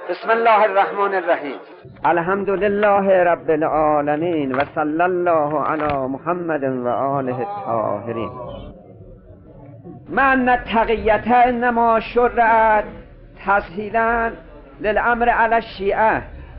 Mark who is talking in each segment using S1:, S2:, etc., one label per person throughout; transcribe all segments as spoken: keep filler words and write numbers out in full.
S1: بسم الله الرحمن الرحیم. الحمد لله رب العالمین و صلی الله علی محمد و آله الطاهرین. من التقیة انما شرعت تسهیلا للامر علی الشیعه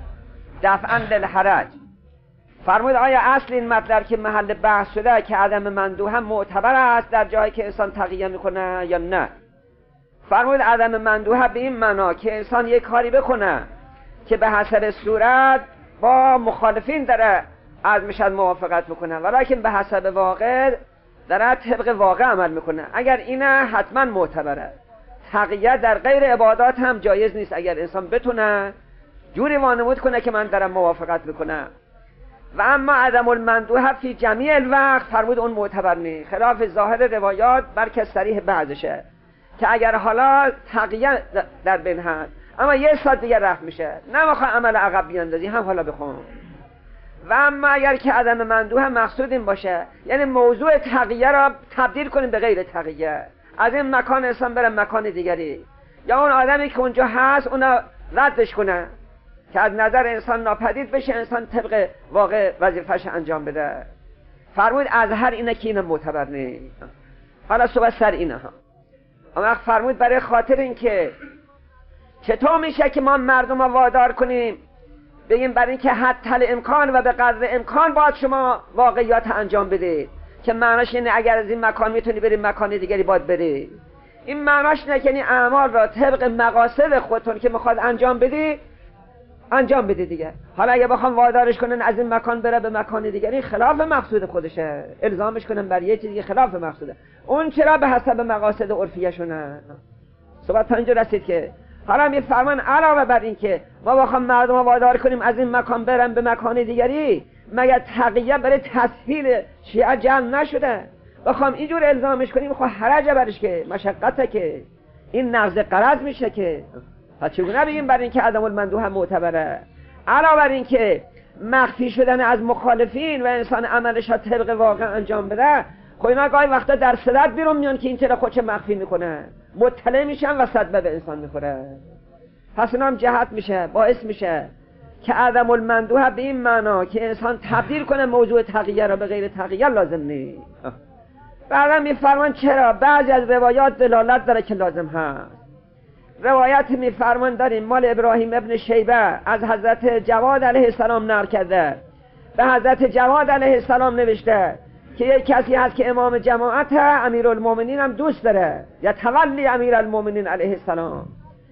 S1: دفعا للحرج. فرمود آیا اصل این مطلب که محل بحث شده که عدم مندوحه معتبر است در جایی که انسان تقیه میکنه یا نه؟ فرمود عدم مندوحه به این معنا که انسان یک کاری بکنه که به حسب صورت با مخالفین داره از میشد موافقت میکنه، ولیکن به حسب واقع داره طبق واقع عمل میکنه. اگر اینه حتما معتبره. تقیه در غیر عبادات هم جایز نیست اگر انسان بتونه جوری وانمود کنه که من دارم موافقت میکنم. و اما عدم المندوحه فی جمیع الوقت فرمود اون معتبر نیست، خلاف ظاهر روایات بلکه صریح بعضشه که اگر حالا تقیه در بین هست اما یه ساعت دیگه رفت میشه، نمیخواه عمل عقب بیاندازی هم حالا بخون. و اما اگر که عدم مندوحه مقصود این باشه یعنی موضوع تقیه را تبدیل کنیم به غیر تقیه، از این مکان انسان بره مکان دیگری، یا اون آدمی که اونجا هست اونا ردش کنه که از نظر انسان ناپدید بشه، انسان طبق واقع وظیفه‌اش انجام بده. فرمود از هر اینه که این معتبر نیست. حالا صحبت سر اینه ها. اما فرمود برای خاطر این که چطور میشه که ما مردم رو وادار کنیم بگیم برای این که حتی امکان و به قدر امکان باید شما واقعیات انجام بدید، که معناش اینه اگر از این مکان میتونی بری مکان دیگری باید بری. این معناش اینه که این اعمال را طبق مقاصد خودتون که میخواد انجام بدی انجام بده دیگه. حالا اگه بخوام وادارش کنن از این مکان بره به مکان دیگری خلاف مقصود خودشه، الزامش کنن بر یه چیز دیگه خلاف مقصوده، اون چرا به حسب مقاصد عرفیه شونه. صحبت تا اینجا رسید که حالا میفرمان علاوه بر این که ما بخوام مردم رو وادار کنیم از این مکان برن به مکان دیگری، مگر تقیه برای تسهیل شیعه جمع نشده؟ بخوام اینجور الزامش کنیم خب حرج برش که مشقته، که این نقض قرض میشه که پس چگونه بگیم برای اینکه عدم المندوحه معتبره؟ علاوه بر این که مخفی شدن از مخالفین و انسان عملش ها طبق واقع انجام بده، خب اینا گاهی وقتا در صدت بیرون میان که این چرا خودش مخفی میکنه، مطلع میشن و صدمه به انسان میخوره. پس اینا هم جهت میشه، باعث میشه که عدم المندوحه به این معنا که انسان تبدیل کنه موضوع تقیه را به غیر تقیه لازم نیست. بعدا میفرمان چرا بعضی از روایات دلالت داره که لازم هست. روایت میفرمان داریم مال ابراهیم ابن شیبه از حضرت جواد علیه السلام نقل کرده، به حضرت جواد علیه السلام نوشته که یک کسی هست که امام جماعت امیرالمومنین هم دوست داره، یا تولی امیرالمومنین علیه السلام،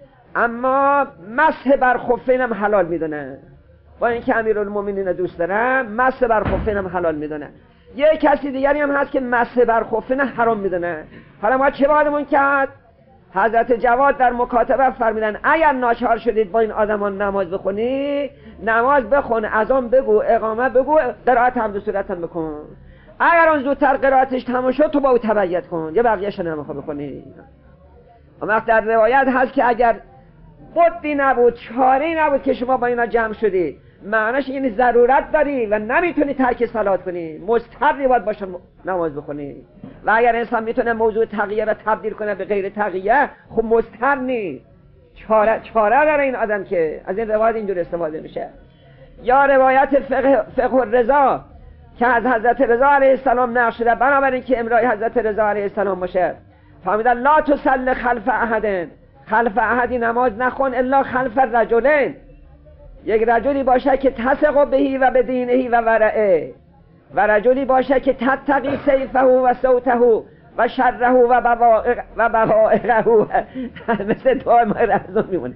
S1: اما مسح بر خفین هم حلال میدونه. با اینکه امیرالمومنین دوست داره مسح بر خفین هم حلال میدونه. یک کسی دیگری هم هست که مسح بر خفین حرام میدونه. حالا ما چه بایدمون کرد؟ حضرت جواد در مکاتبه فرمیدن اگر ناچار شدید با این آدمان نماز بخونی، نماز بخون، اذان بگو، اقامه بگو، قرائت هم دو صورت هم بکن. اگر اون زودتر قرائتش تمام شد تو با او تبعیت کن، یه بقیه‌اش نمیخواد بخونی. اما در روایت هست که اگر بدی نبود، چاره‌ای نبود که شما با اینا جمع شدید، معناش این ضرورت داری و نمیتونی ترک صلات کنی، مضطر باید باشه نماز بخونی. و اگر انسان میتونه موضوع تقیه را تبدیل کنه به غیر تقیه، خب مضطر نیست، چاره چاره داره این آدم که از این روایت اینجور استفاده میشه. یا روایت فقه, فقه الرضا که از حضرت رضا علیه السلام نقل شده، بنابراین که امرای حضرت رضا علیه السلام باشه، فهمیدن لا تصلی خلف احد، خلف احدی نماز نخون الا خلف رجلین، یک رجلی باشه که تثق بهی و به دینهی و ورعه، و رجلی باشه که تتقی سیفه و صوته و شره و بوائقه، مثل دعای ما رمضان میمونه.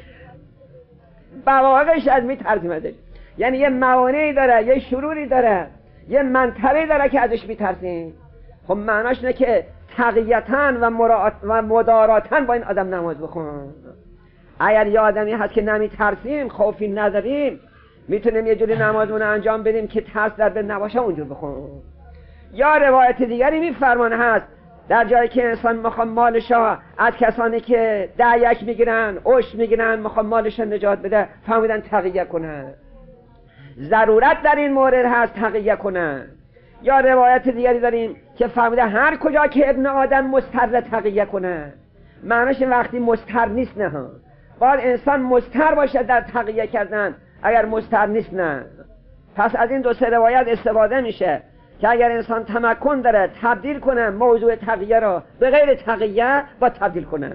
S1: بوائقش از میترسیم ازش، یعنی یه موانعی داره، یه شروری داره، یه منطقه‌ای داره که ازش میترسیم. خب معناش اینه که تقیتاً و مراعات و مداراتاً با این آدم نماز بخون. اگر یه آدمی هست که نمیترسیم، خوفی نداریم، میتونیم یه جوری نمازمون انجام بدیم که ترس در بین نباشه اونجور بخون. یا روایت دیگری میفرمانه هست در جایی که انسان میخواد مالشا از کسانی که دعیک میگیرن، عشق میگیرن، میخواد مالشا نجات بده، فهمیدن تقیه کنن، ضرورت در این مورد هست تقیه کنن. یا روایت دیگری داریم که فهمیده هر کجا که ابن آدم مضطر تقیه کنه، معنیش وقتی مضطر نیست، نه باید انسان مضطر باشه در تقیه کردن، اگر مضطر نیست نه. پس از این دو سه روایت استفاده میشه که اگر انسان تمکن داره تبدیل کنه موضوع تقیه را به غیر تقیه با تبدیل کنه.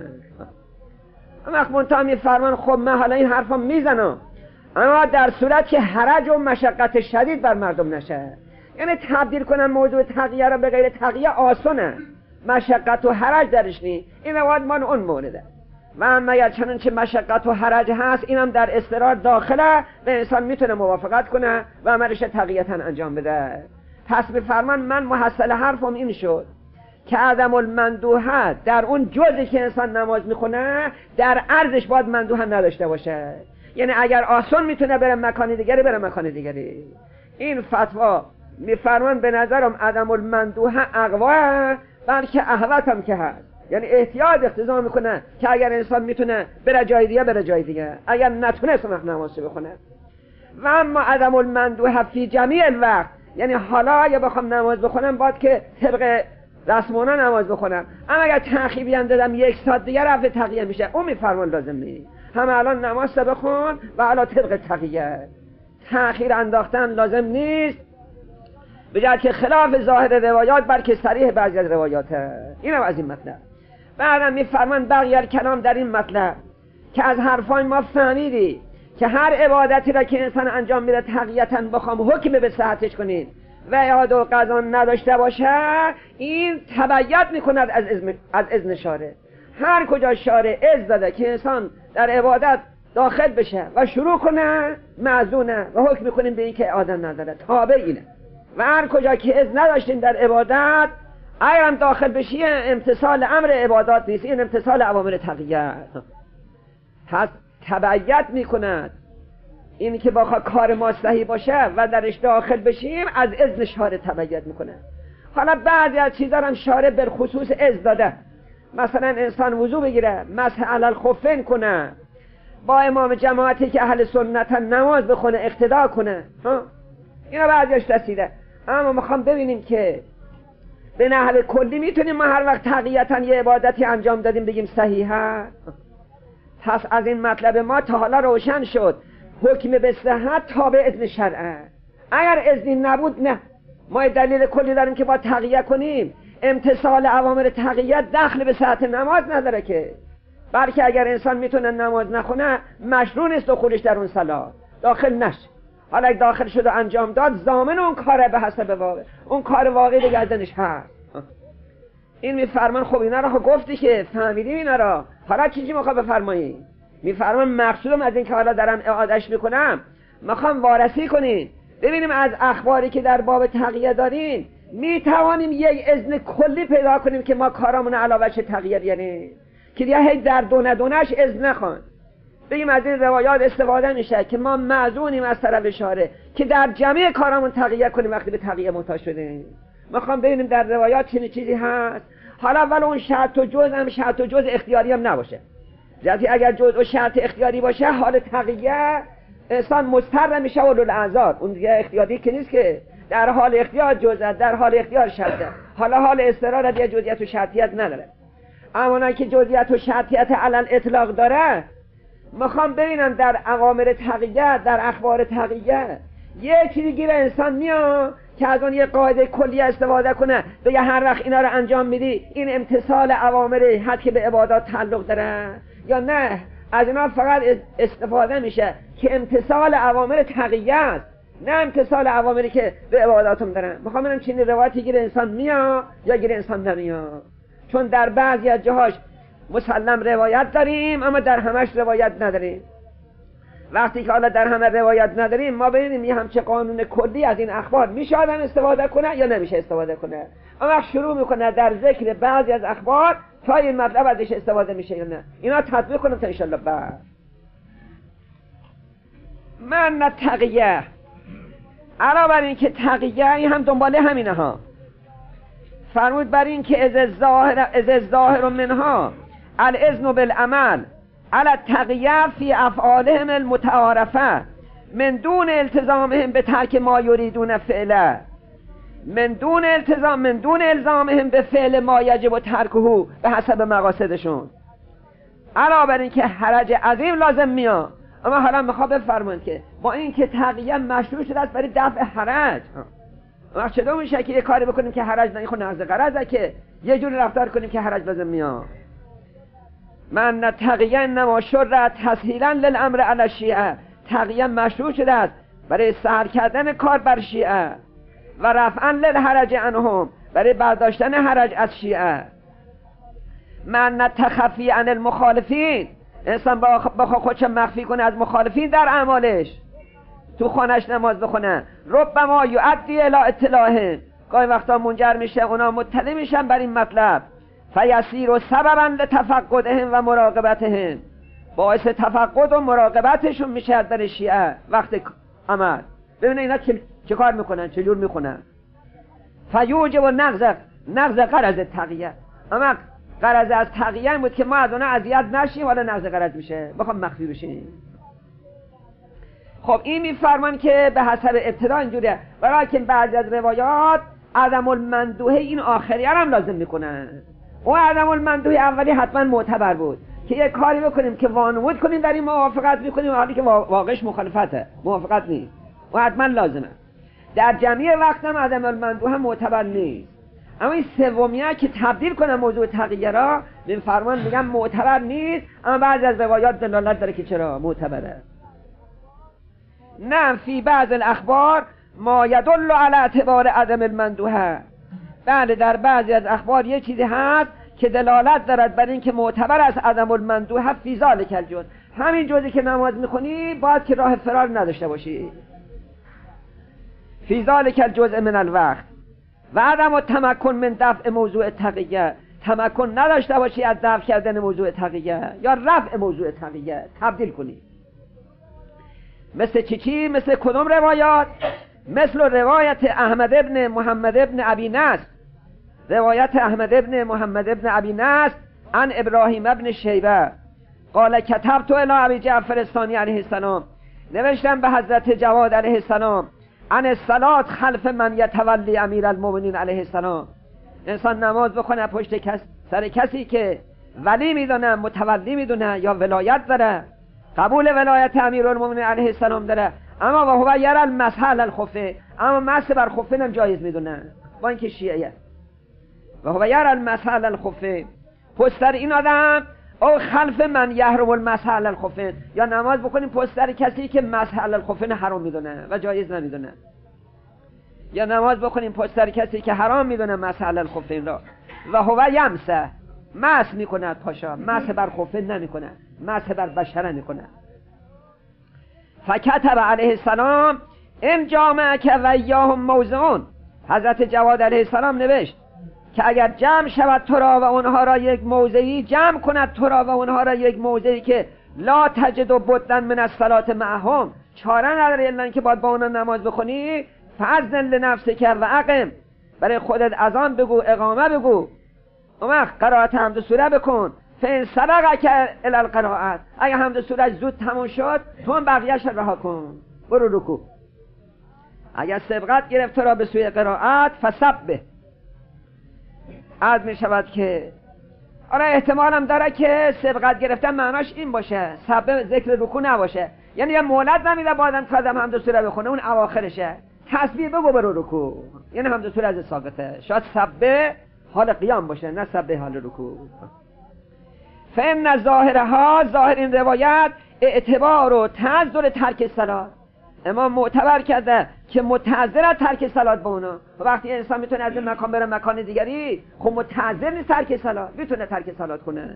S1: اما منتها میفرمان خب من حالا این حرفا میزنم، اما در صورت که حرج و مشقت شدید بر مردم نشه. یعنی تبدیل کنن موضوع تقیه را به غیر تقیه آسونه، مشقت و حرج درش نی. این روایت من اون مورده. و اما اگر چنانچه مشقت و حرج هست اینم در اضطرار داخله به انسان میتونه موافقت کنه و عملش تقیتا انجام بده. پس میفرمان من محصل حرفم این شد که عدم المندوحه در اون جزی که انسان نماز میخونه در عرضش باید مندوحه نداشته باشه. یعنی اگر آسان میتونه بره مکانی دیگری بره مکان دیگری. این فتوا میفرمان به نظرم عدم المندوحه اقوا بلکه احوط هم که هست. یعنی احتیاط اقتضا میکنه که اگر انسان میتونه بره جای دیگه بره جای دیگه، اگر نتونه سمخ نماز بخونه. و اما عدم المندوحه فی جمیع الوقت، یعنی حالا اگه بخوام نماز بخونم باید که طبق رسمونا نماز بخونم، اما اگر تأخیر بیان دادم یک ساعت دیگه رفت تقیه میشه، اون میفرمان لازم نیست. هم الان نماز بخون و حالا طبق تقیه. تأخیر انداختن لازم نیست، بجرد که خلاف ظاهر روایات بلکه صریح بعضی از روایاته. اینم از این مطلب. بعدم میفرمان بقیه کلام در این مطلب که از حرفای ما فهمیدی که هر عبادتی را که انسان انجام میده تقییتاً بخوام حکم به صحتش کنید و اعاده و قضا نداشته باشه، این تبعیت میکند از اذن از اذن شارع. هر کجا شارع اذن داده که انسان در عبادت داخل بشه و شروع کنه معذونه و حکم میکنیم به این که اعاده نداره، تابع اینه. و هر کجا که اذن نداشتین در عبادت اگر هم داخل بشی امتثال امر عبادات نیست، این امتثال اوامر تقییت. پس تبعیت میکند این که بخواه کار ما صحیح باشه و درش داخل بشیم از اذن شارع تبعیت میکنه. حالا بعضی از چیزا هم شارع بالخصوص اذن داده، مثلا انسان وضو بگیره، مسح علی الخفین کنه، با امام جماعتی که اهل سنت نماز بخونه اقتدا کنه، ها اینا بعضیش رسیده. اما میخوام ببینیم که به نحو کلی میتونیم ما هر وقت تقییتا یه عبادتی انجام دادیم بگیم صحیحه. پس از این مطلب ما تا حالا روشن شد حکم به صحت تابع اذن شرعه. اگر اذنی نبود نه، ما دلیل کلی داریم که با تقییت کنیم. امتثال اوامر تقییت دخل به صحت نماز نداره که، بلکه اگر انسان میتونه نماز نخونه مشروع نیست دخولش در اون صلاة، داخل نشه. حالا اگه داخل شد و انجام داد ضامن اون کاره به حسب واقع، اون کار واقعی دیگه ازش هست. این میفرمان خب اینا رو گفتی که فهمیدیم اینا رو، حالا چیزی میخواد بفرمایی؟ میفرمان مقصودم از این که حالا دارم اعادهش میکنم میخوام وارسی کنین ببینیم از اخباری که در باب تقییه دارین میتوانیم یک اذن کلی پیدا کنیم که ما کارامون علاوه چه تقییه بیانیم که دیگه هی در دونه دونش اذن نخوان. بگیم از این روایات استفاده میشه که ما معذونیم از طرف شارع که در جمعی کارامون تقییه کنیم وقتی به تقییه محتاج شدیم. میخوام ببینیم در روایات چه چیزی هست. حالا ولی اون شرط و جز هم شرط و جز اختیاری هم نباشه. جزی اگر جز و شرط اختیاری باشه حال تقییه انسان مضطر میشه و للعذار، اون دیگه اختیاری که نیست که در حال اختیار جزء، در حال اختیار شرطه. حالا حال اضطرار دیگه جزئیت و شرطیت نداره. اما نه که جزئیت و شرطیت علل اطلاق داره. میخوام ببینم در اوامر تقییه، در اخبار تقییه یه چیزی گیر انسان میاد که از اون یه قاعده کلی استفاده کنه بگه هر وقت اینا رو انجام میدی این امتثال اوامر حد که به عبادات تعلق داره، یا نه از اینا فقط استفاده میشه که امتثال اوامر تقییه است، نه امتثال اوامری که به عباداتم دارن. میخوام ببینم چین روایتی گیر انسان میاد یا گیر انسان نمیاد، چون در بعضی از جاهاش مسلم روایت داریم اما در همش روایت نداریم. وقتی که حالا در همه روایت نداریم ما ببینیم یه همچه قانون کلی از این اخبار میشه آدم استفاده کنه یا نمیشه استفاده کنه. اما شروع میکنه در ذکر بعضی از اخبار تا این مطلب ازش استفاده میشه یا نه. اینا تطبیق کنم تا انشالله. بعد من نه تقییه علاوه بر این که تقییه این هم دنباله همینه ها فرمود بر این که از الظاهر از الظاهر منها الاذن بالعمل على التقییه فی افعالهم المتعارفه من دون التزامهم به ترک ما یریدون فعله من دون التزام من دون الزامهم به فعل ما یجب ترکه به حسب مقاصدشون. علاوه بر این که حرج عظیم لازم میاد، اما حالا میخواد بفرمایید که با این که تقیه مشروع شده است برای دفع حرج، وقت چطور میشه که یه کاری بکنیم که حرج نه؟ خود نقض قرضه که یه جوری رفتار کنیم که حرج لازم میاد. من تقیه انما شرع تسهیلا للامر علی الشیعه، تقیه مشروع شده است برای سهل کردن کار بر شیعه و رفعا للحرج عنهم، برای برداشتن حرج از شیعه. من تخفی عن المخالفین، انسان با خودش مخفی کنه از مخالفین در اعمالش، تو خانش نماز بخونه، ربما یؤدی الی اطلاع، گاهی وقتا منجر میشه اونا مطلع میشن بر این مطلب، فیسیر سببا لتفقدهم و مراقبتهم، باعث تفقد و مراقبتشون میشه در شیعه وقت عمل. ببینید اینا چه, چه کار میکنن، چه جور میکنن. فیوجب نقض نقض قرض تقیه، اما قرض از تقیه بود که ما از اونا اذیت نشیم، حالا نقض قرض میشه، بخوام مخفی بشیم. خب این میفرمان که به حسب ابتدا اینجوریه، برای که بعضی از روایات عدم المندوحه این آخری هم لازم میکنن. او عدم المندوحه اولی حتما معتبر بود که یک کاری بکنیم که وانمود کنیم در این موافقت میکنیم، حالی که واقعش مخالفته، موافقت نیست، و حتما لازمه. در جمعی وقت هم عدم المندوحه معتبر نیست. اما این سومیه که تبدیل کنن موضوع تقیه را، میفرمان میگن معتبر نیست، اما بعضی از روایات دلالت داره که چرا معتبره. نه فی بعض الاخبار ما یدل علی اعتبار عدم المندوحه، بله در بعضی از اخبار یه چیزی هست که دلالت دارد بر این که معتبر است عدم المندوحه فی ذلک الجزء، همین جزئی که نماز میخونی باید که راه فرار نداشته باشی، فی ذلک الجزء من الوقت، و عدم التمکن من دفع موضوع تقیه، تمکن نداشته باشی از دفع کردن موضوع تقیه یا رفع موضوع تقیه، تبدیل کنی. مثل چی چی؟ مثل کدوم روایات؟ مثل روایت احمد ابن محمد ابن ابی نصر، روایت احمد ابن محمد ابن ابی نصر عن ابراهیم ابن شیبه قال کتبت الی ابی جعفر الثانی علیه السلام، نوشتم به حضرت جواد علیه السلام، عن الصلاة خلف من یتولی امیر المؤمنین علیه السلام، انسان نماز بخونه پشت کس سر کسی که ولی میدونه، متولی میدونه یا ولایت داره، قبول ولایت امیرالمومنین علیه السلام داره، اما و هو یرى المسح علی الخفین، اما مسح بر خفین هم جایز میدونه با اینکه شیعه، و هو یرى المسح علی الخفین، پستر این آدم او خلف من یحرم المسح علی الخفین، یا نماز بکنیم پستر کسی که مسح علی الخفین حرام میدونه و جایز نمیدونه، یا نماز بکنیم پستر کسی که حرام میدونه مسح علی الخفین را، و هو یمسح، مسح میکنه پاشا، مسح بر خفین نمیکنه، مسح بر بشره میکنه. فکتب علیه السلام ان جامعک و ایاهم موضعون، حضرت جواد علیه السلام نوشت که اگر جمع شود تو را و اونها را یک موضعی، جمع کند تو را و اونها را یک موضعی که لا تجد بدن من الصلاة معهم، چاره نداره الا اینکه باید با اونها نماز بخونی، فاذن لنفسک و اقم، برای خودت اذان بگو، اقامه بگو، اون وقت قرائت حمد سوره بکن، فین سبقک الی القرائت، اگه حمد سوره زود تموم شد تو هم بقیه‌اش رها کن، برو رکوع. اگر سبقت گرفت تو را به سوی قرائت فسبح، عرض می شود که آره احتمال هم داره که سبقت گرفتن معناش این باشه، سبح ذکر رکوع نباشه، یعنی یه مولد نمیده بعدم قدم حمد سوره بخونه، اون اواخرشه، تسبیح بگو برو رکوع، یعنی حمد سوره از ساقطه، شاید سبح حال قیام باشه نه سبح حال رکوع. فإن ظاهرها، ظاهر این روایت اعتبار و تعذر ترک صلات، امام معتبر کرده که متعذر از ترک صلات با اونا، وقتی انسان میتونه از این مکان بره مکان دیگری، خب متعذر نیست ترک صلات، میتونه ترک صلات کنه.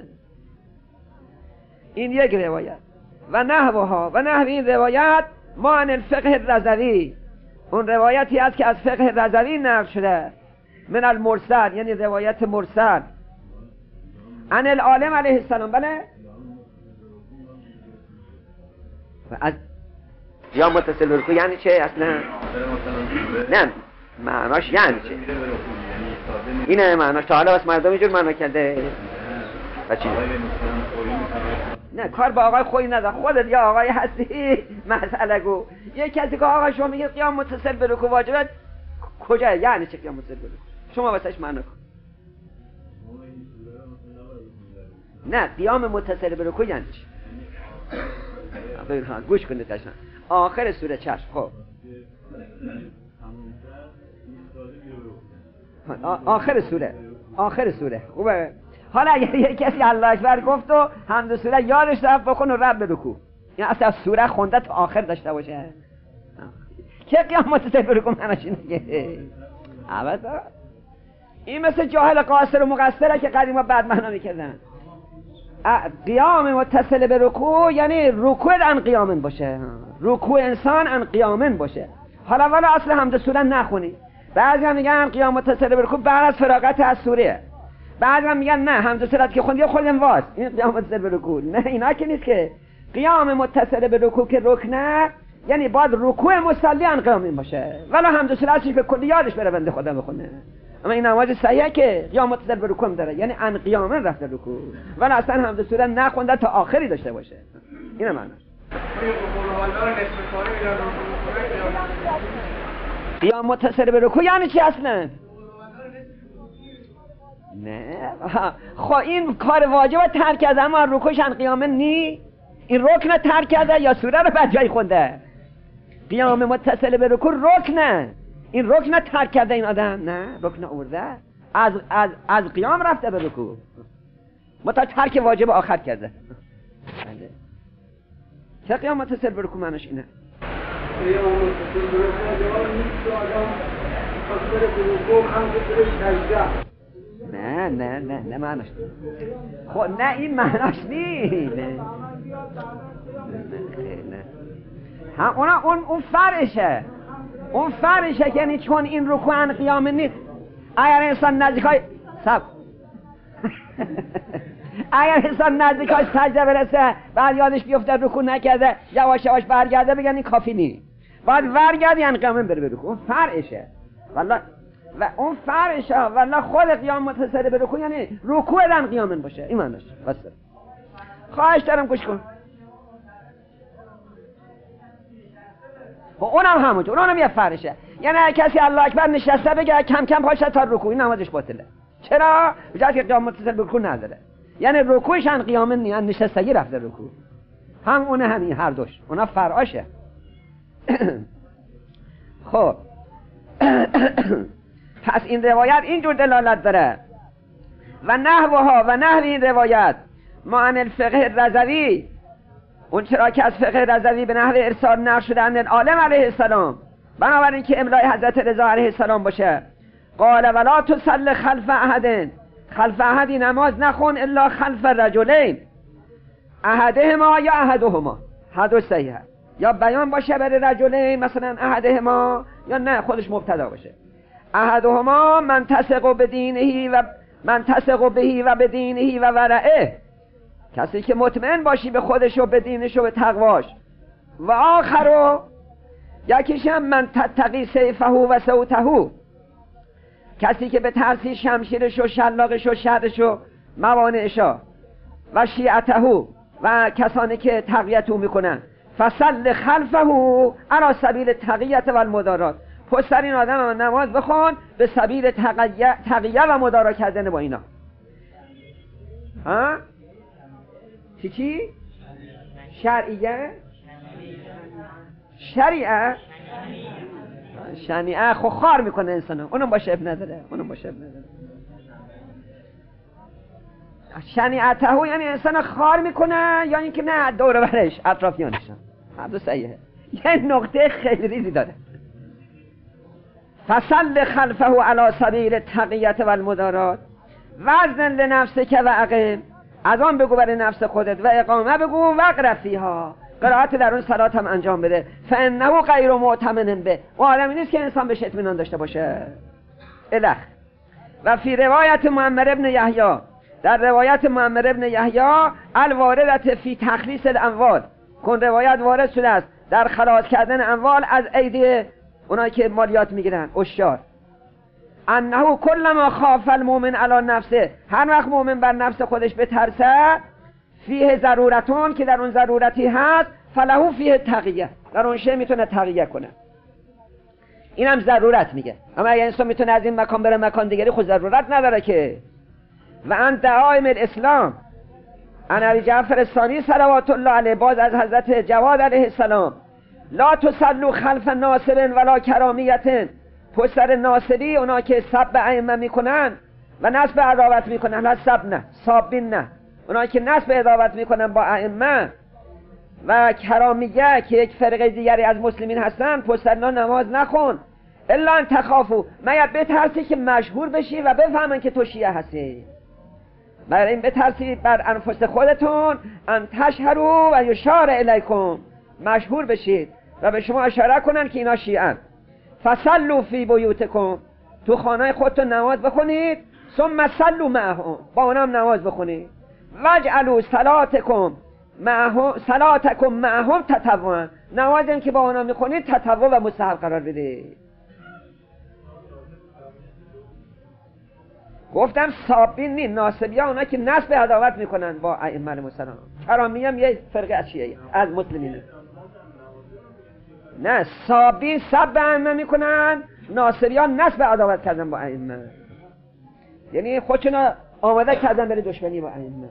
S1: این یک روایت. و نحوها، و نحو این روایت ما عن الفقه الرضوی، اون روایتی است که از فقه رضوی نقل شده، من المرسل، یعنی روایت مرسل، عن العالم علیه السلام. بله از یا متصل به رکوع یعنی چه اصلا؟ نه معناش یعنی چه؟ اینه معناش. تا حالا بس مردم اینجور معنا کرده بچی؟ نه کار با آقای خویی نداره، خودت یا آقای هستی مسئله گو. یه کسی که آقا شما میگه قیام متصل به رکوع واجبه، کجا یعنی چه قیام متصل به رکوع؟ شما واسش معنا کن. نه قیام متصل به رکوع یعنی چی؟ گوش کنید قشنگ. آخر سوره چشم. خب آخر سوره آخر سوره خوبه. حالا اگر یک کسی الله اکبر گفت و حمد سوره یادش رفت بخون و رب به رکوع، این اصلا سوره خونده تا آخر داشته باشه که قیام متصل به رکوع معناش اینه. البته این مثل جاهل قاصر و مقصره که قدیما بعد معنا میکردن. قیام متصل به رکوع یعنی رکوع ان قیامن باشه، رکوع انسان ان قیامن باشه. حالا ولی اصل حمد سوره نخونی. بعضی هم میگن قیام متصل به رکوع بعد از فراغت از سوره، بعضی هم میگن نه حمد سوره که خوندی خودم واس این قیام متصل به رکوع. نه اینا که نیست که. قیام متصل به رکوع که رکنه یعنی باید رکوع مصلی ان قیامن باشه، ولی حمد سوره چیز به کلی یادش بره بنده خدا بخونه. اما این نماز صحیحه که قیام متصل به رکوع داره، یعنی ان قیامن رفته رکوع، ولی اصلا حمد سوره نخونده تا آخری داشته باشه. اینه معنیش. قیام متصل به رکوع یعنی چی اصلا؟ نه خب این کار واجب ترک کرده اما رکوعش ان قیامن نی. این رکن ترک کرده یا سوره رو بعد جای خونده؟ قیام متصل به رکوع رکنه. این رکن ترک کرده این آدم؟ نه رکن آورده از از از قیام رفته به رکوع، متا ترک واجب آخر کرده. بله چه قیام متصل به رکوع معنیش اینه؟ قیام متصل به رکوع نیست آدم متصل به رکوع هم بتونه سجده. نه نه نه نه معنیش خب نه این معنیش نیست. نه نه هم اونا اون اون فرشه، اون فرشه که یعنی چون این رکوع ان قیام نیست. اگر انسان نزدیکای سب اگر انسان نزدیکای سجده برسه بعد یادش بیفته رکوع نکرده یواش یواش برگرده بگن این کافی نیست، بعد برگردی ان قیام بره به رکوع. اون فرشه والله و اون فرشه والله خود قیام متصل به رکوع یعنی رکوع ان قیام باشه. این معنیش بس. خواهش دارم گوش کن. و اونم همونجور، اونم یه فرشه. یعنی کسی الله اکبر نشسته بگه کم کم پاشه تا رکوع، این نمازش باطله. چرا؟ بجای که قیام متصل به رکوع نداره، یعنی رکوعش ان قیام نی، نشستگی رفته رکوع. هم اونه همین هر دوش اونا فرعاشه. خب پس این روایت اینجور دلالت داره و نحوها و نحو این روایت ما عن الفقه رضوی، اون چرا که از فقه رضوی به نحو ارسال نقل شده ان العالم علیه السلام، بنابراین که املای حضرت رضا علیه السلام باشه. قال ولا تصل خلف احد، خلف احدی نماز نخون الا خلف رجلین، احدهما یا احدهما، هر دو صحیحه. یا بیان باشه برای رجلین مثلا احدهما، یا نه خودش مبتدا باشه. احدهما من تثق بدینه و من تثق بهی و بدینه و ورعه، کسی که مطمئن باشی به خودش و به دینش و به تقواش. و آخرو یکیش هم من تتقی سیفه و صوته، کسی که به ترسی شمشیرش و شلاقش و شرش و موانعشا و شیعته و کسانی که تقییتو میکنن. فصل خلفه علی سبیل تقییت و المدارات، پس این آدم نماز بخون به سبیل تقییت و مدارا کردن با اینا. ها؟ چی چی؟ شرعیه؟ شریعه؟ شنیعه خو خار میکنه انسانو، اونم باشه اب نداره، اونم باشه اب نداره. شنیعته یعنی انسان خار میکنه یا اینکه نه دور برش اطرافیانش. هر دو صحیحه. یه نقطه خیلی ریزی داره. فصل خلفه علی سبیل تقییت و المدارات وزن لنفسک و اقیم، از آن بگو برای نفس خودت و اقامه بگو وقر فیها، قرائت در اون صلات هم انجام بده. فانه غیر معتمن به، و عالمی نیست که انسان بهش اطمینان داشته باشه. الخ. و فی روایت معمر ابن یحیی، در روایت معمر ابن یحیی الواردت فی تخلیص الاموال، کن روایت وارد شده است در خلاص کردن اموال از ایدی اونایی که مالیات میگیرن، اشار. انه کل ما خاف المؤمن علی نفسه، هر وقت مؤمن بر نفس خودش بترسه، فیه ضرورتون که در اون ضرورتی هست، فلهو فیه تقیه، در اون شی میتونه تقیه کنه. اینم ضرورت میگه. اما اگه انسان میتونه از این مکان بره مکان دیگری خود ضرورت نداره که. و ان دعائم الاسلام، عن ابی جعفر الثانی صلوات الله علیه، باز از حضرت جواد علیه السلام، لا تصلوا خلف ناصر ولا کرامیت، پشت سر ناصری اونا که سب ائمه میکنن و نسب عداوت میکنن، نه سب نه سابین نه، اونا که نسب عداوت میکنن با ائمه و کرامیه که یک فرقه دیگری از مسلمین هستن، پشت سر نماز نخون، الا ان تخافوا، مگر بترسی که مشهور بشی و بفهمن که تو شیعه هستی، بر این بترسی بر انفس خودتون ان تشهروا و یشار الیکم، مشهور بشید و به شما اشاره کنن که اینا شیعه. فصلوا فی بیوتکم، تو خانه خودتون نماز بخونید، ثم صلوا معهم، با اونم نماز بخونید، واجعلوا صلاتکم معهم صلاتکم معهم تطوعا، نمازی که با اونم میخونید تطوع و مستحب قرار بدید. گفتم صابین نی، ناصبی ها اونا که نسب عداوت میکنن با ائمه المسلمین، کرامی هم یه فرقه از شیعه از مسلمین. نه صابین سب ائمه میکنن، ناصبی ها نسب عداوت کردن با ائمه، یعنی خودشون آماده کردن برای دشمنی با ائمه.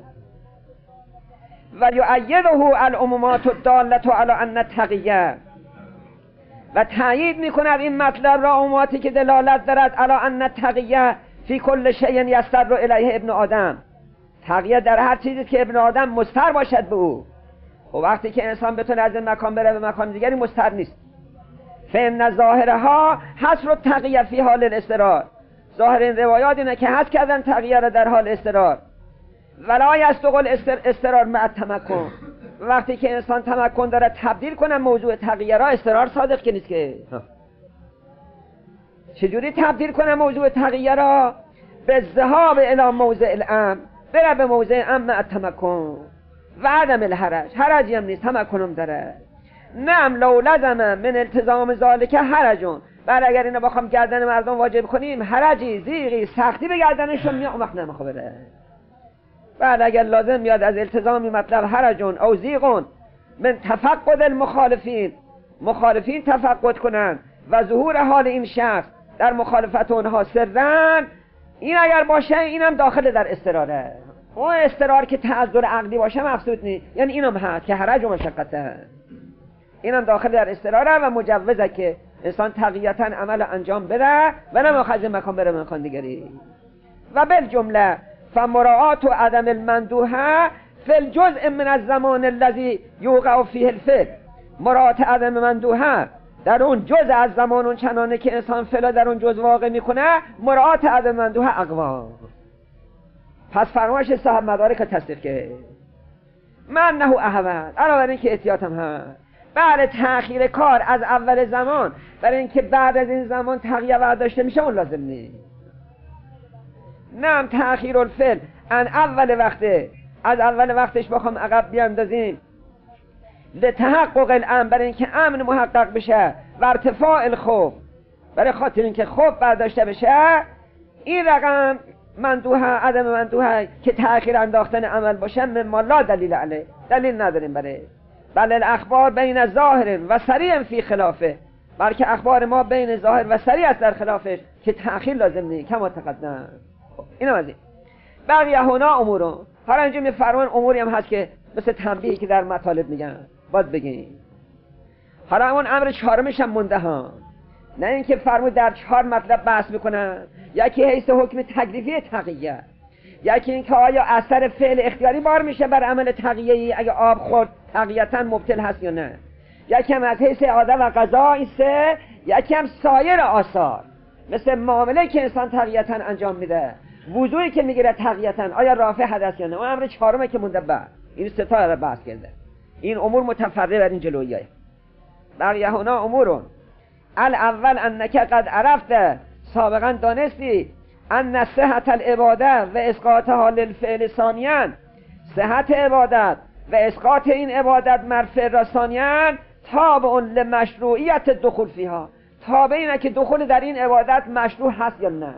S1: و یؤیده العمومات الداله علی ان التقیه، و تأیید میکند این مطلب را عموماتی که دلالت دارد علی ان التقیه فی کل شیء یستر الیه ابن آدم، تقیه در هر چیزی که ابن آدم مستر باشد به او. و وقتی که انسان بتونه از این مکان بره به مکان دیگری مستر نیست. فإن ظاهرها حصر التقیه فی حال الاضطرار، ظاهر این روایات اینه که حذف کردن تقیه را در حال اضطرار. ولا یستقل اضطرار مع التمکن، وقتی که انسان تمکن داره تبدیل کنه موضوع تقیه را، اضطرار صادق که نیست که. چجوری تبدیل کنه موضوع تقیه را؟ به ذهاب الی موضع الامر، بره به موضع امر مع التمکن و عدم الحرج، حرجی هم نیست، تمکنم داره. نعم لو لزم من التزام ذالک حرجون، بعد اگر اینو بخوام گردن مردم واجب کنیم حرجی زیغی سختی به گردنشون میام، وقت نمیخواد بره. بعد اگر لازم میاد از التزامی مطلب حرجون او زیغون من تفقد المخالفین، مخالفین تفقد کنن و ظهور حال این شخص در مخالفت اونها سرن، این اگر باشه اینم داخل در استراره. اون استرار که تعذر عقلی باشه مقصود نیست، یعنی اینم هست که حرج و مشقته، اینم داخل در استراره و مجوزه که انسان تقییتا عمل انجام بده و نمیخواد مکان بره مکان دیگری. و بالجمله فمراعات و عدم المندوحه فی الجزء من الزمان الذي یوقع فیه الفعل، مراعات عدم مندوحه در اون جزء از زمان اون چنانه که انسان فعلا در اون جزء واقع میکنه، مراعات عدم مندوحه اقوا. پس فرمایش صاحب مدارک تصدیق که من نه احوال، علاوه بر این که احتیاطم هست بعد تأخیر کار از اول زمان، برای اینکه بعد از این زمان تقیه برداشته میشه، اون لازم نیست. نم تأخیر الفعل ان اول وقته، از اول وقتش بخوام عقب بیاندازیم لتحقق الامن، برای اینکه امن محقق بشه و ارتفاع الخوف، برای خاطر اینکه خوف برداشته بشه، این رقم مندوحه عدم مندوحه که تأخیر انداختن عمل باشه مما لا دلیل علیه، دلیل نداریم برای. بل الاخبار بین ظاهر و سریع فی خلافه، بلکه اخبار ما بین ظاهر و سریع است در خلافش که تأخیر لازم نیست کما تقدم. اینم از این بقیه هنا امورون. حالا اینجا میفرمان اموری هم هست که مثل تنبیهی که در مطالب میگن باید بگیم. حالا اون امر چهارمش هم مونده ها، نه اینکه فرمود در چهار مطلب بحث میکنن، یکی حیث حکم تکلیفی تقیه، یکی اینکه آیا اثر فعل اختیاری بار میشه بر عمل تقیه‌ای اگه آب خورد تقیه‌تاً مبطل هست یا نه، یکی هم از حیث عاده و قضا ایسته، یکی هم سایر آثار مثل معامله که انسان تقیه‌تاً انجام میده، وضوئی که میگیره تقیه‌تاً آیا رافع حدث یا نه. اون امر چهارمه که مونده بعد این سه تا رو بحث کرده. این امور متفرع بر این جلویه. بقیه هنا امورون الاول انک قد عرفت، سابقا دانستی ان صحت العباده و اسقاطها للفعل ثانیاً، صحت عبادت و اسقاط این عبادت مرفع را ثانیاً تابع لمشروعیت دخول فیها، تابع اینه که دخول در این عبادت مشروع هست یا نه،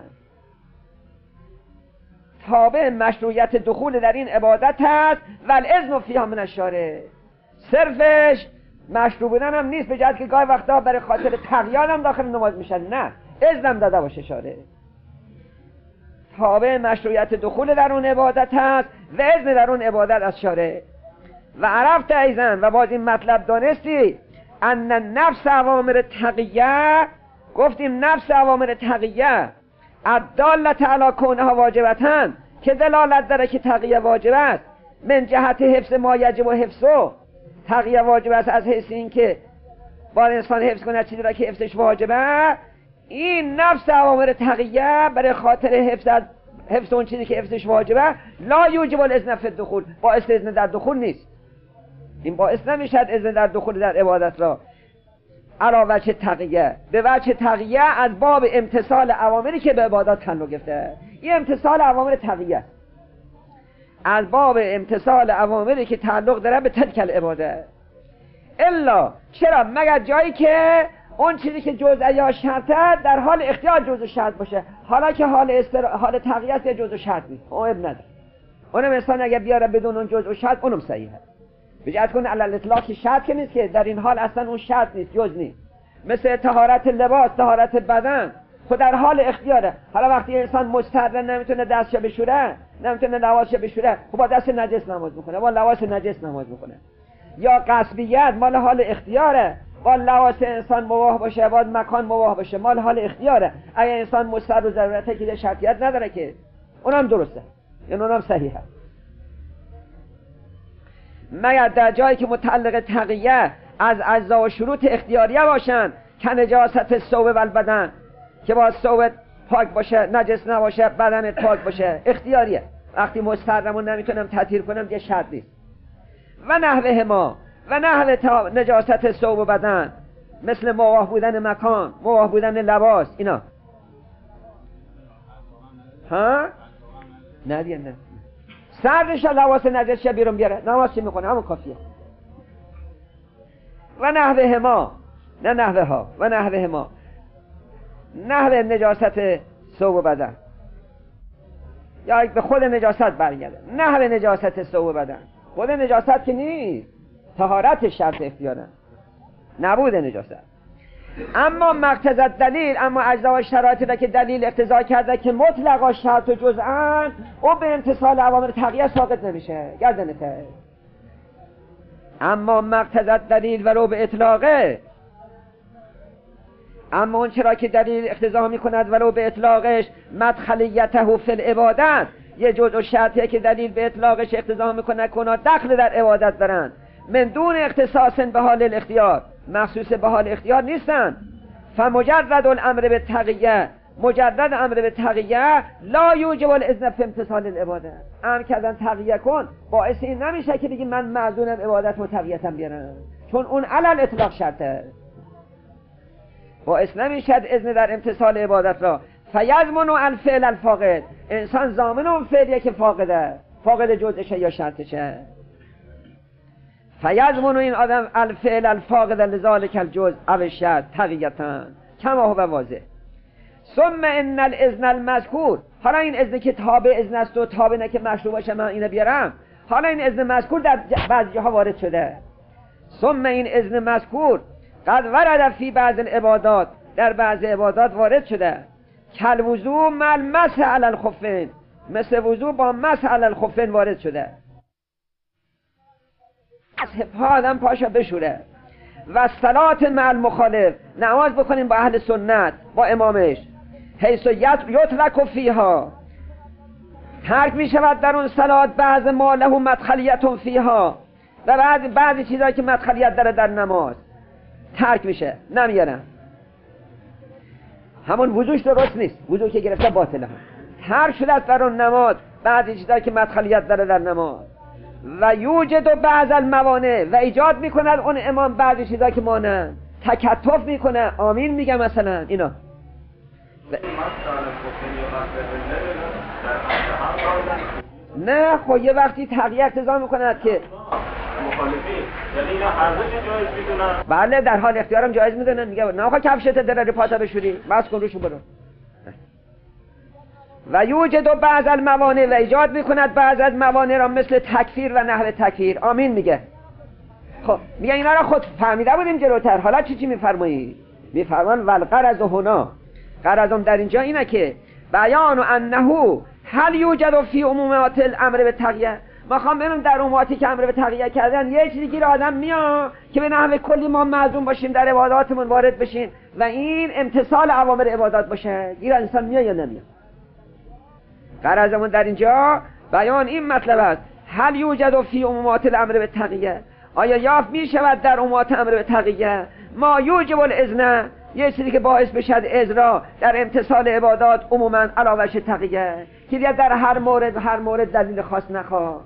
S1: تابع مشروعیت دخول در این عبادت هست و الاذن فیها من الشارع، صرفش مشروع بودن هم نیست به جهت که گاهی وقتا برای خاطر تقیان هم داخل نماز میشن، نه اذنم داده باشه شارع. تابع مشروعیت دخول در اون عبادت هست و اذن در اون عبادت از شارع. و عرفت ایزن، و باز این مطلب دانستی، ان نفس اوامر تقیه، گفتیم نفس اوامر تقیه الدالت علی کونها واجبتن، که دلالت داره که تقیه واجب است، من جهت حفظ ما یجب و حفظه، تقیه واجب است از حیث این که باید انسان حفظ کنه چیزی را که حفظش واجبه. این نفس اوامر تقیه برای خاطر حفظ از حفظ اون چیزی که حفظش واجبه، لا یوجب الاذن فی الدخول، باعث اذن در دخول نیست. این باعث نمیشد اذن در دخول در عبادت را علاوه وجه تقیه، به وجه تقیه از باب امتثال اوامری که به عبادات تعلق گرفته. این امتثال اوامر تقیه از باب امتثال اوامری که تعلق داره به تلک العباده. الا چرا؟ مگر جایی که اون چیزی که جزء یا شرطه در حال اختیار جزء شرط باشه، حالا که حال استر... حال تقیه است یا جزء شرط نیست، اون اب نداره. اونم انسان اگر بیاره بدون اون جزء شرط اونم صحیحه. بجد کن علی الاطلاق شرط که نیست، که در این حال اصلا اون شرط نیست، جز نیست. مثل طهارت لباس، طهارت بدن خود در حال اختیاره. حالا وقتی انسان مضطر نمیتونه دستش بشوره، نمیتونه لباسش بشوره، خب با دست نجس نماز میکنه، با لباس نجس نماز میکنه. یا قصبیت مال حال اختیاره، با لباس انسان مباح باشه، با مکان مباح باشه، مال حال اختیاره. اگه انسان مضطر و ضرورته که شرطیت نداره که اونم درسته، یعنی اونم صحیحه. مگر در جایی که متعلق تقیه از اجزا و شروط اختیاریه باشن، که نجاست ثوب و البدن، که با ثوب پاک باشه، نجس نباشه، بدنت پاک باشه، اختیاریه. وقتی مضطرم و نمیتونم تطهیر کنم دیگه شرط نیست. و نحوه ما و نحوه نجاست ثوب و بدن، مثل مباح بودن مکان، مباح بودن لباس، اینا. ها؟ نه دیگه نه. سردش لباس نجس بیرون بیاره، نماز چی میکنه؟ همون کافیه. و نحوه ما، نه نحوه ها، و نحوه ما، نحوه نجاست ثوب و بدن، یا به خود نجاست برگرده. نحوه نجاست ثوب و بدن، خود نجاست که نیست، طهارت شرط اختیاره، نبود نجاست. اما مقتضی دلیل، اما اجزا و شرایطی را که دلیل اقتضا کرده که مطلقا شرط و جزءان، او به امتثال اوامر تقیه ساقط نمیشه، گردنته. اما مقتضی دلیل و رو به اطلاقه، اما اون چرا که دلیل اقتضا میکند ولو به اطلاقش مدخلیته فی العبادت، یه جزء و شرطیه که دلیل به اطلاقش اقتضا میکنه کنا دخل در عبادت دارن، من دون اختصاص به حال الاختیار، مخصوص به حال اختیار نیستن. فمجرد الامر به تقیه، مجرد امر به تقیه لا یوجب الاذن فی امتثال العباده. امر کردن تقیه کن باعث این نمیشه که بگی من معذونم عبادت و تقیتم بیارم، چون اون علل اطلاق شرطه، باعث نمیشد اذن در امتثال عبادت را. فیضمن الفعل الفاقد، انسان ضامن اون فعلیه که فاقده، فاقد جزءشه یا شرطشه. فیضمن این آدم الفعل الفاقد لذالک الجزء او الشرط تقیتن کما هو واضح. ثم ان الاذن المذکور، حالا این اذن که تابع اذن است و تابع نه که مشروع باشه من اینو بیارم، حالا این اذن مذکور در بعضی جاها وارد شده. ثم این اذن مذکور قد ورد فی بعض العبادات، در بعض عبادات وارد شده. کل وضو مل مسح علی الخفین، مثل وضو با مسح علی الخفین وارد شده. از پا آدم پاشا بشوره. و صلات مع المخالف، نماز بکنیم با اهل سنت، با امامش. حیث یطلق فیها، ترک می شود در اون صلات بعض ما له مدخلیت فیها، و بعضی بعضی چیزایی که مدخلیت داره در نماز ترک میشه، نمیارن. همون وضوش درست نیست، وضو که گرفته باطله، ترک شده در اون نماز بعضی چیزایی که مدخلیت داره در نماز. و یوجد بعض الموانع، و ایجاد میکند اون امام بعضی چیزایی که مانند، تکتف میکنه، آمین میگه مثلا اینا. و... نه خب یه وقتی تقیه اقتضا میکند که
S2: مخالفی، یعنی اینا هر دوش جایز میدونن.
S1: بله در حال اختیارم جایز میدونن. میگه نه آقا کفشت داره پاتا بشوری، بس کن روشو برو. و یوجد بعض الموانع، و ایجاد میکند بعض از موانع را مثل تکفیر و نحو تکفیر، آمین میگه. خب میگه اینا را خود فهمیده بودیم جلوتر، حالا چی چی میفرمایی؟ میفرمان والغرض هنا، غرضم در اینجا اینه که بیان انه هل یوجد فی عمومات الامر به تقیه، ما خوام ببینم در عموماتی که امر به تقیه کردن یه چیزی گیر آدم میاد که به نحو کلی ما معزوم باشیم در عباداتمون وارد بشیم و این امتثال اوامر عبادات باشه. گیر انسان میاد یا نمیاد؟ غرضمون در اینجا بیان این مطلب است. هل یوجد فی عمومات الامر به تقیه، آیا یافت می شود در عمومات امر به تقیه ما یوجب الاذن، یه چیزی که باعث بشد اذن در امتثال عبادات عموما علاوه تقیه، که دیگه در هر مورد هر مورد دلیل خاص نخواه،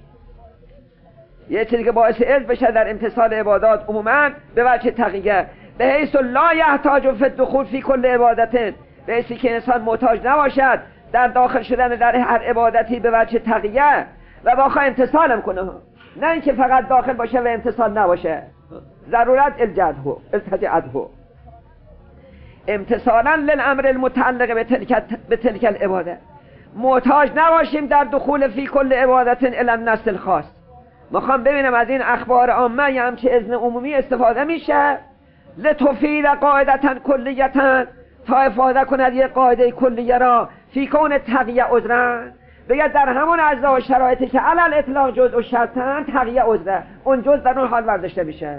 S1: یه چیزی که باعث اذن بشه در امتثال عبادات عموما به وجه تقیه، به حیث لا یحتاج فی الدخول فی کل عبادت، به حیثی که انسان محتاج نباشد در داخل شدن در هر عبادتی به وجه تقیه و بخواه امتثالم کنه، نه اینکه فقط داخل باشه و امتثال نباشه. ضرورت الجدهو التجعدهو امتثالا للامر المتعلق به تلک به تلک العباده، محتاج نباشیم در دخول فی کل عبادت الی النص الخاص. میخوام ببینم از این اخبار عامه یا همچه اذن عمومی استفاده میشه لتفید قاعدتا کلیتا، تا افاده کند یک قاعده کلیه را فی کون تقیه عذرن، بگه در همون اجزا و شرایطی که علل اطلاق جزء و شرطن تقیه عذره، اون جزء در اون حال برداشته میشه.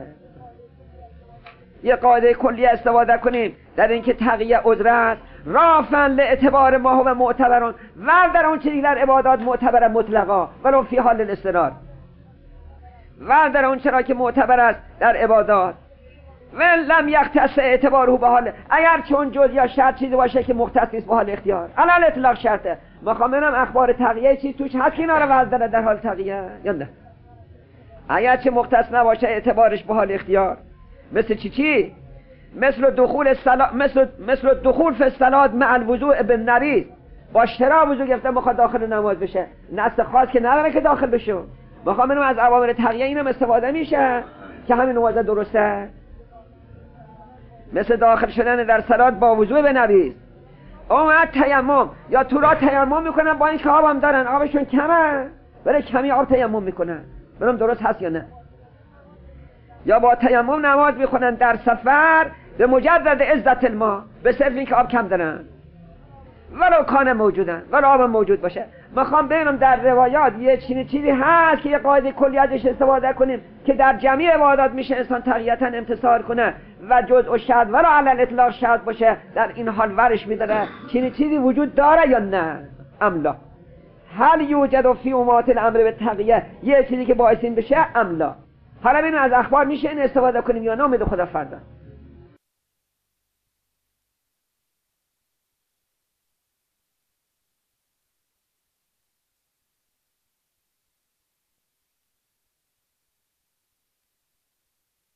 S1: یه قاعده کلیه استفاده کنیم در اینکه تقیه عذرت رافعا لاعتبار ما هو معتبرون، و در اون چیزی در عبادات معتبر مطلقا ولو فی حال الاضطرار، و در اون چرا که معتبر است در عبادات و لم یختص اعتباره به حال، اگر چون جز یا شرط چیزی باشه که مختص نیست به حال اختیار علل اطلاق شرطه. ما خواهم ببینم اخبار تقیه چیز توش هست که اینا رو وضع داره در حال تقیه یا نه. اگر چه مختص نباشه اعتبارش به حال اختیار، مثل چی چی؟ مثل دخول الصلاة، مثل مثل دخول فی الصلاة مع الوضوء بالنریض، با اشترا وضو گرفته میخواد داخل نماز بشه، نص خاص که نداره که داخل بشه. میخوام ببینم از اوامر تقیه اینم استفاده میشه که همین نماز درسته، مثل داخل شدن در صلات با وضوء بنریز. اومد تیمم، یا تو را تیمم میکنن با این که آب هم دارن، آبشون کمه ولی کمی آب تیمم میکنن، ببینم درست هست یا نه. یا با تیمم نماز میخونن در سفر به مجرد عزت الماء، به صرف این که آب کم دارن ولو کان موجودن، ولو آب موجود باشه. میخوام ببینم در روایات یه چیزی چیزی هست که یه قاعده کلی ازش استفاده کنیم که در جمعی عبادات میشه انسان تقیتا امتثال کنه و جزء و شرط ولو علل اطلاق شرط باشه، در این حال ورش میداره چیزی چیزی وجود داره یا نه املا. هل یوجد فی عمومات الامر بالتقیه، یه چیزی که باعث این بشه املا. حالا ببینیم از اخبار میشه این استفاده کنیم یا نه، امید خدا فردا.